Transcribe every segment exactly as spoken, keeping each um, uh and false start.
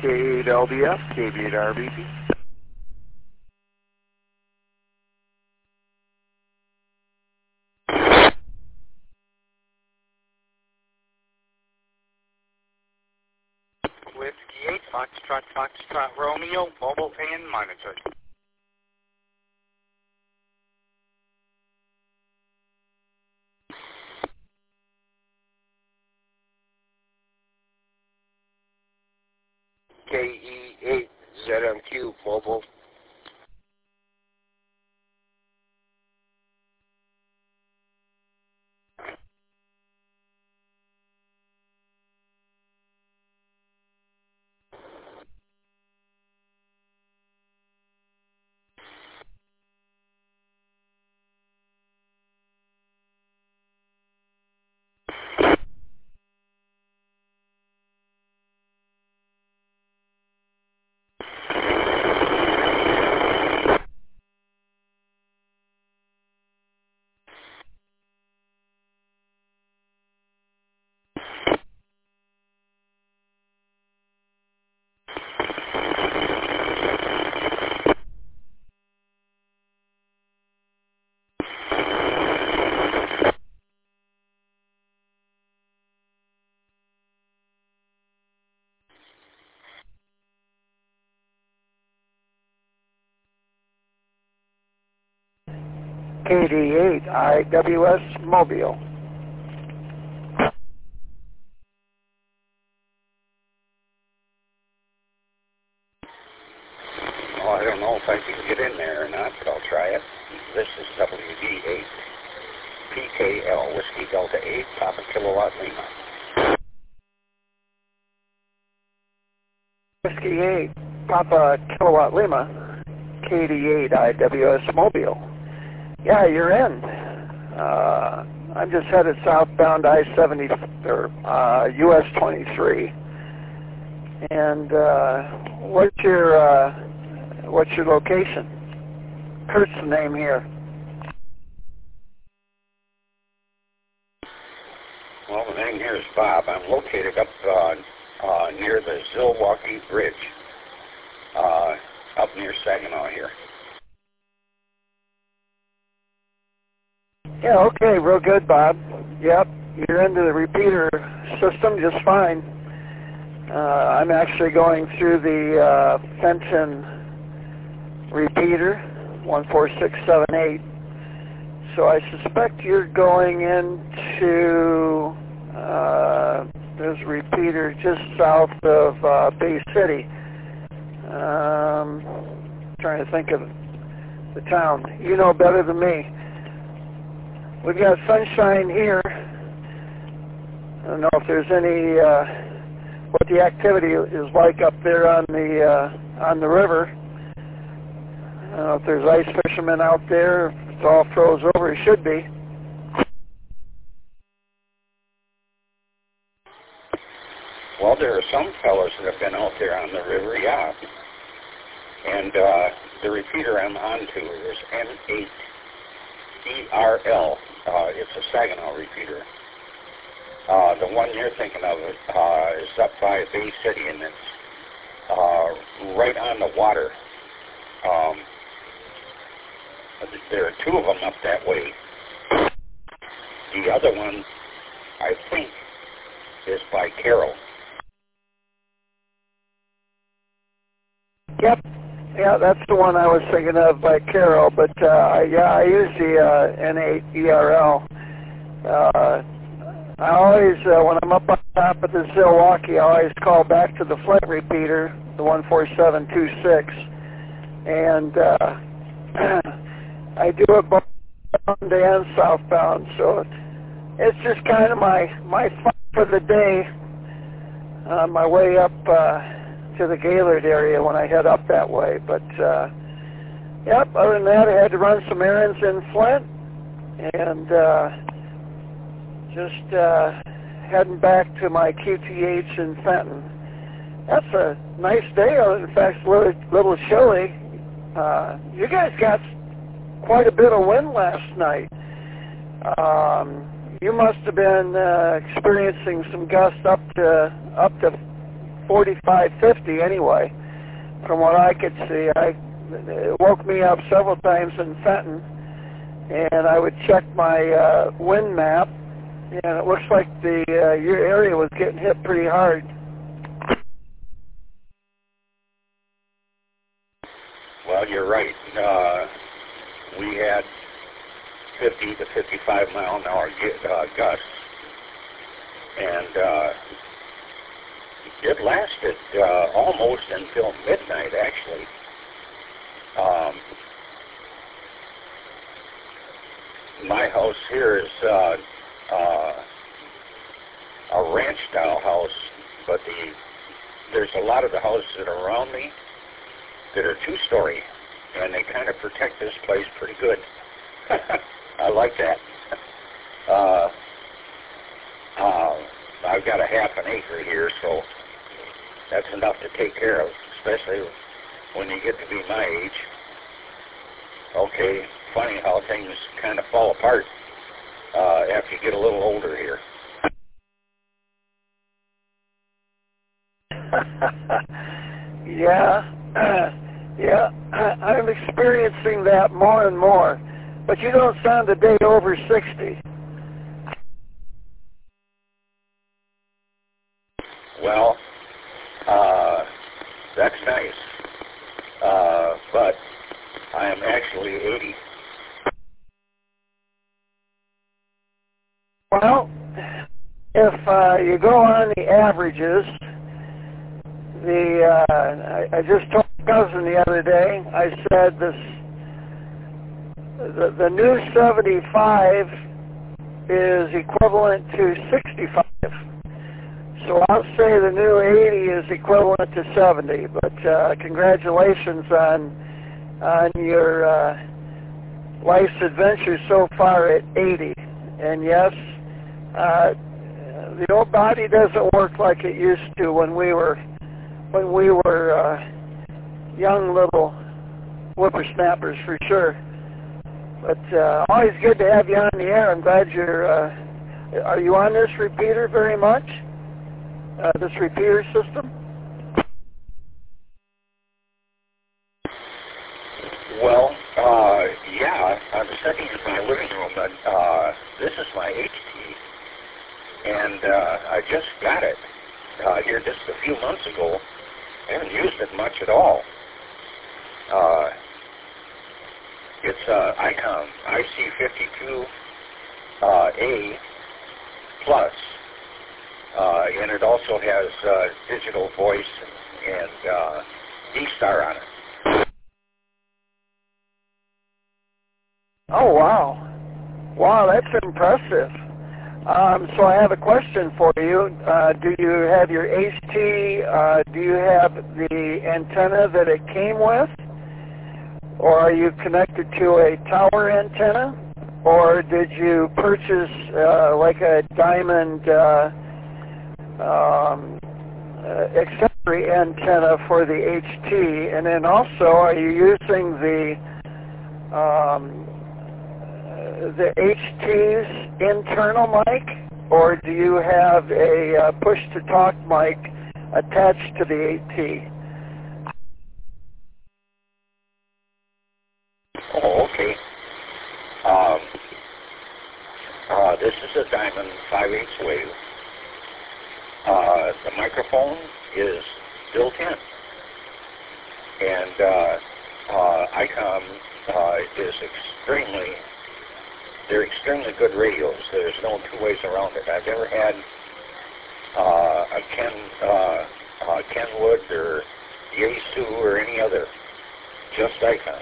K eight L B F, K V eight R B P. Whiskey eight, Foxtrot, Foxtrot, Romeo, mobile and monitored. K E eight, Z M Q, mobile. K D eight I W S Mobile. Oh, I don't know if I can get in there or not, but I'll try it. This is W D eight, P K L, Whiskey Delta eight, Papa Kilowatt Lima. Whiskey eight, Papa Kilowatt Lima, K D eight I W S Mobile. Yeah, you're in. Uh, I'm just headed southbound I seventy, or uh, U S twenty-three. And uh, what's your uh, what's your location? Kurt's the name here. Well, the name here is Bob. I'm located up uh, uh, near the Zilwaukee Bridge, uh, up near Saginaw here. Yeah, okay, real good, Bob. Yep, you're into the repeater system just fine. Uh, I'm actually going through the uh, Fenton repeater, one four six seven eight. So I suspect you're going into uh, this repeater just south of uh, Bay City. Um, trying to think of the town. You know better than me. We've got sunshine here. I don't know if there's any, uh, what the activity is like up there on the uh, on the river. I don't know if there's ice fishermen out there. If it's all froze over, it should be. Well, there are some fellows that have been out there on the river, yeah. And uh, the repeater I'm on to is N eight E R L. Uh, it's a Saginaw repeater. Uh, the one you're thinking of uh, is up by Bay City, and it's uh, right on the water. Um, there are two of them up that way. The other one, I think, is by Carroll. Yep. Yeah, that's the one I was thinking of by Carroll, but uh, yeah, I use the uh, N eight E R L. Uh, I always, uh, when I'm up on top of the Zilwaukee, I always call back to the Flint repeater, the one four seven two six, and uh, I do it both bound and southbound, so it's just kind of my, my fun for the day on my way up uh, to the Gaylord area when I head up that way. But, uh, yep, other than that, I had to run some errands in Flint, and uh, just uh, heading back to my Q T H in Fenton. That's a nice day. In fact, it's a little, little chilly. Uh, you guys got quite a bit of wind last night. Um, you must have been uh, experiencing some gusts up to up to forty-five, fifty anyway, from what I could see. I, it woke me up several times in Fenton, and I would check my uh, wind map, and it looks like the uh, your area was getting hit pretty hard. Well, you're right. Uh, we had fifty to fifty-five mile an hour uh, gusts, and uh, it lasted uh, almost until midnight, actually. Um, my house here is uh, uh, a ranch-style house, but the there's a lot of the houses that are around me that are two-story, and they kind of protect this place pretty good. I like that. Uh, uh, I've got a half an acre here, so that's enough to take care of, especially when you get to be my age. Okay, funny how things kind of fall apart uh, after you get a little older here. yeah, yeah, I'm experiencing that more and more. But you don't sound a day over sixty. Well, uh, that's nice. Uh, but I am actually eighty. Well, if uh, you go on the averages, the uh, I, I just told my cousin the other day, I said this, the, the new seventy-five is equivalent to sixty-five. So I'll say the new eighty is equivalent to seventy, but uh, congratulations on on your uh, life's adventure so far at eighty. And yes, uh, the old body doesn't work like it used to when we were when we were uh, young little whippersnappers, for sure. But uh, always good to have you on the air. I'm glad you're. Uh, are you on this repeater very much? Uh, this repeater system? Well, uh, yeah, I'm sitting in my living room, and uh, this is my H T, and uh, I just got it uh, here just a few months ago. I haven't used it much at all. Uh, it's uh, ICOM I C fifty-two uh, A plus. Uh, and it also has uh, digital voice and uh, D-Star on it. Oh, wow. Wow, that's impressive. Um, so I have a question for you. Uh, do you have your H T, uh, do you have the antenna that it came with? Or are you connected to a tower antenna? Or did you purchase uh, like a diamond uh, Um, uh, accessory antenna for the H T, and then also, are you using the um, the H T's internal mic, or do you have a uh, push-to-talk mic attached to the H T? Oh, okay. Um, uh, this is a Diamond five eighths wave. Uh, the microphone is built in, and uh, uh, ICOM uh, is extremely, they're extremely good radios. There's no two ways around it. I've never had uh, a Ken, uh, uh, Kenwood or Yaesu or any other, just ICOM.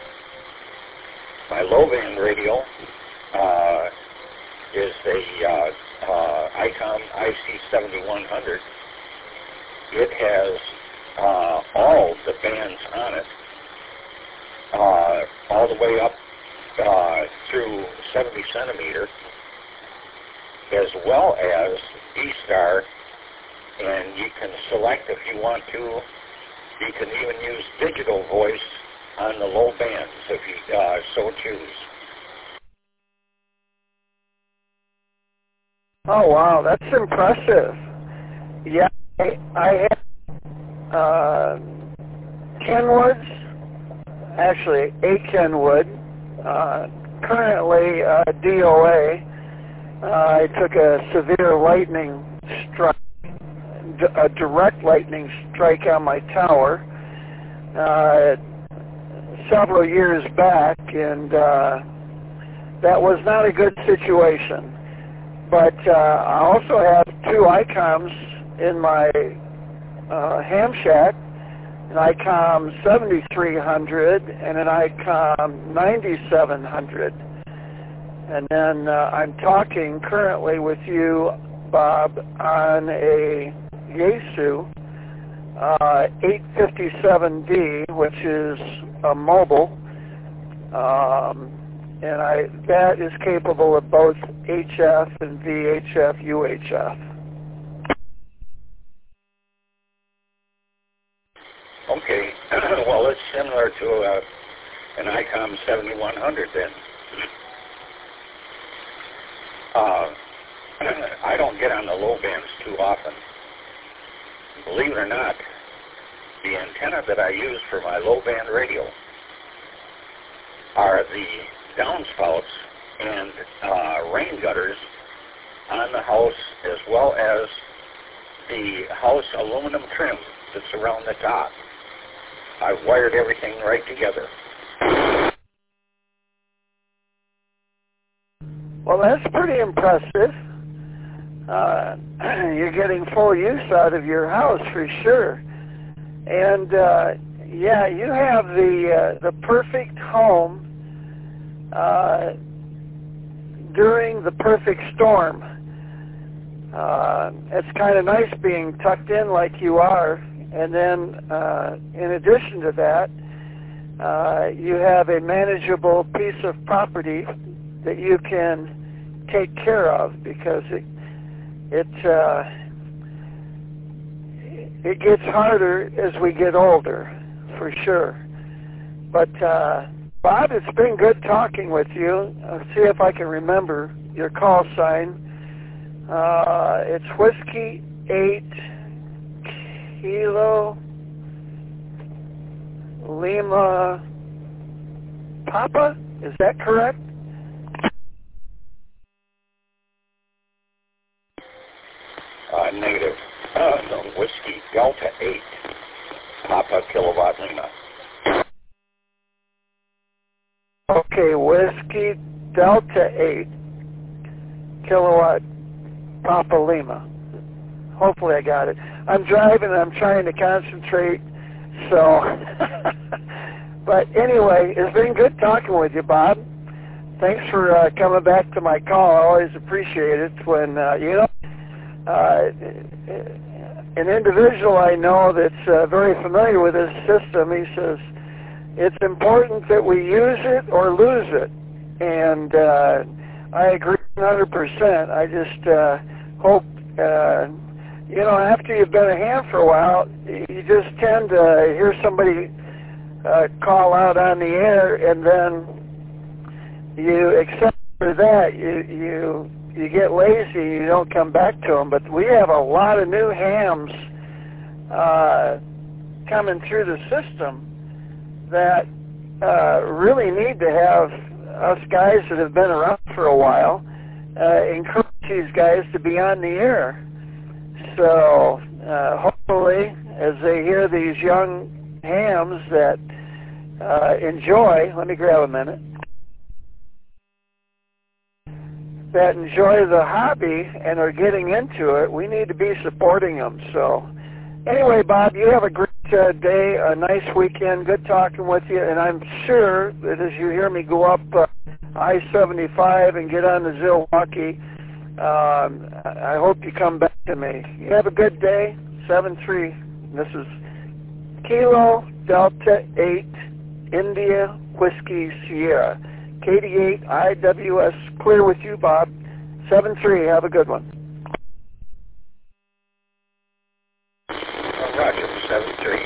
My low-band radio uh, is a uh, uh, ICOM I C seventy-one hundred. It has uh, all the bands on it, uh, all the way up uh, through seventy centimeter, as well as D-Star, and you can select if you want to. You can even use digital voice on the low bands if you uh, so choose. Oh, wow, that's impressive. Yeah, I, I have uh, Kenwoods, actually a Kenwood, uh, currently uh, D O A. Uh, I took a severe lightning strike, a direct lightning strike on my tower uh, several years back, and uh, that was not a good situation. But uh, I also have two I COMs in my uh, ham shack, an I COM seventy-three hundred and an I COM ninety-seven hundred. And then uh, I'm talking currently with you, Bob, on a Yaesu uh, eight fifty-seven D, which is a mobile, um, and I that is capable of both H F and V H F U H F. Okay, well, it's similar to uh, an I COM seventy-one hundred then. Uh, I don't get on the low bands too often. Believe it or not, the antenna that I use for my low band radio are the downspouts and uh, rain gutters on the house, as well as the house aluminum trim that's around the top. I've wired everything right together. Well, that's pretty impressive. Uh, you're getting full use out of your house for sure. And uh, yeah, you have the uh, the perfect home uh, during the perfect storm. Uh, it's kind of nice being tucked in like you are, and then uh, in addition to that, uh, you have a manageable piece of property that you can take care of, because it it uh, it gets harder as we get older, for sure. But uh, Bob, it's been good talking with you. I'll see if I can remember your call sign. Uh, it's Whiskey eight Kilo Lima Papa. Is that correct? Uh, negative. Uh, no, Whiskey Delta eight Papa Kilowatt Lima. Okay, Whiskey Delta eight Kilowatt Papa Lima. Hopefully I got it. I'm driving and I'm trying to concentrate, so. But anyway, it's been good talking with you, Bob. Thanks for uh, coming back to my call. I always appreciate it when, uh, you know, uh, an individual I know that's uh, very familiar with this system, he says, it's important that we use it or lose it. And uh, I agree one hundred percent. I just uh, hope, uh, you know, after you've been a ham for a while, you just tend to hear somebody uh, call out on the air, and then you accept for that. You you you get lazy. You don't come back to them. But we have a lot of new hams uh, coming through the system that uh, really need to have us guys that have been around for a while uh, encourage these guys to be on the air. So uh, hopefully, as they hear these young hams that uh, enjoy, let me grab a minute, that enjoy the hobby and are getting into it, we need to be supporting them. So anyway, Bob, you have a great uh, day, a nice weekend, good talking with you, and I'm sure that as you hear me go up uh, I seventy-five and get on the Zilwaukee, um, I hope you come back to me. You have a good day. seven three. This is Kilo Delta eight India Whiskey Sierra. K D eight I W S, clear with you, Bob. seven three. Have a good one. Roger, seven three.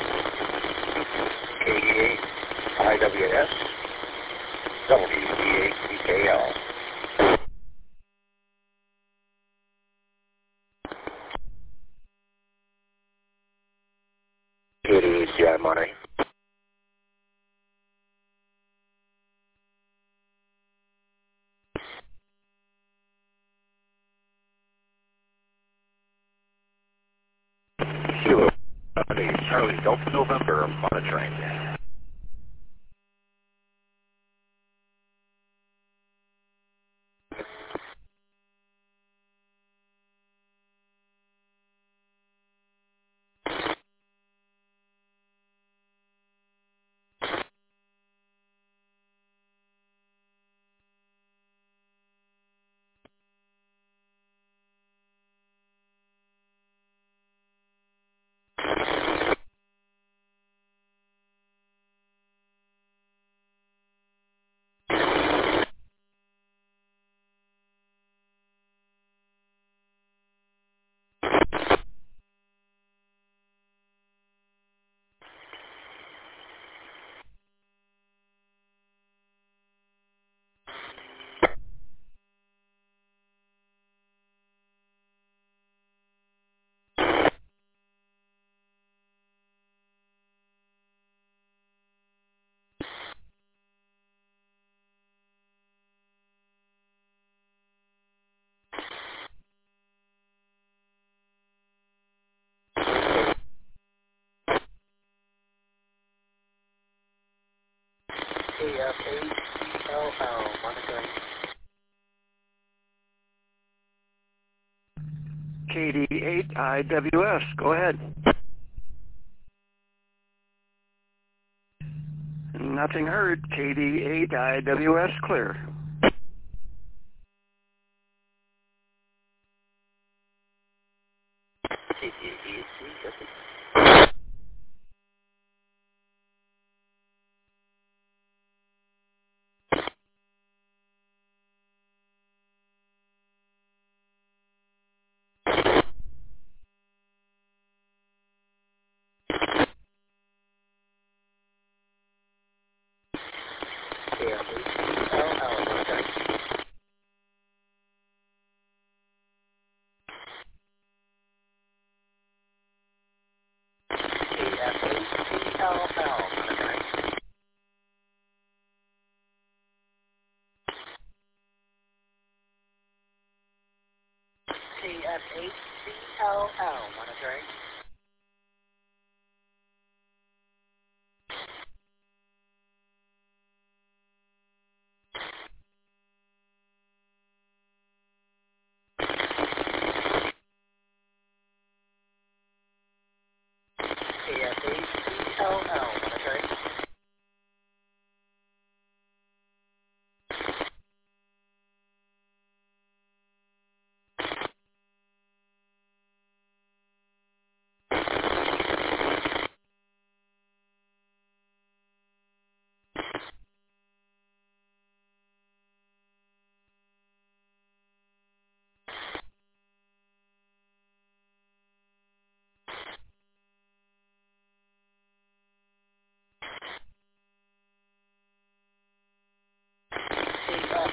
K D eight I W S, W D eight B K L. Charlie Delta November monitoring. K F H C L L monitoring. K D eight I W S, go ahead. Nothing heard. K D eight I W S clear. K D eight copy. K F H C L L monitoring. K F H C L L monitoring. K F H C L L monitoring. K F H C L L monitoring. K F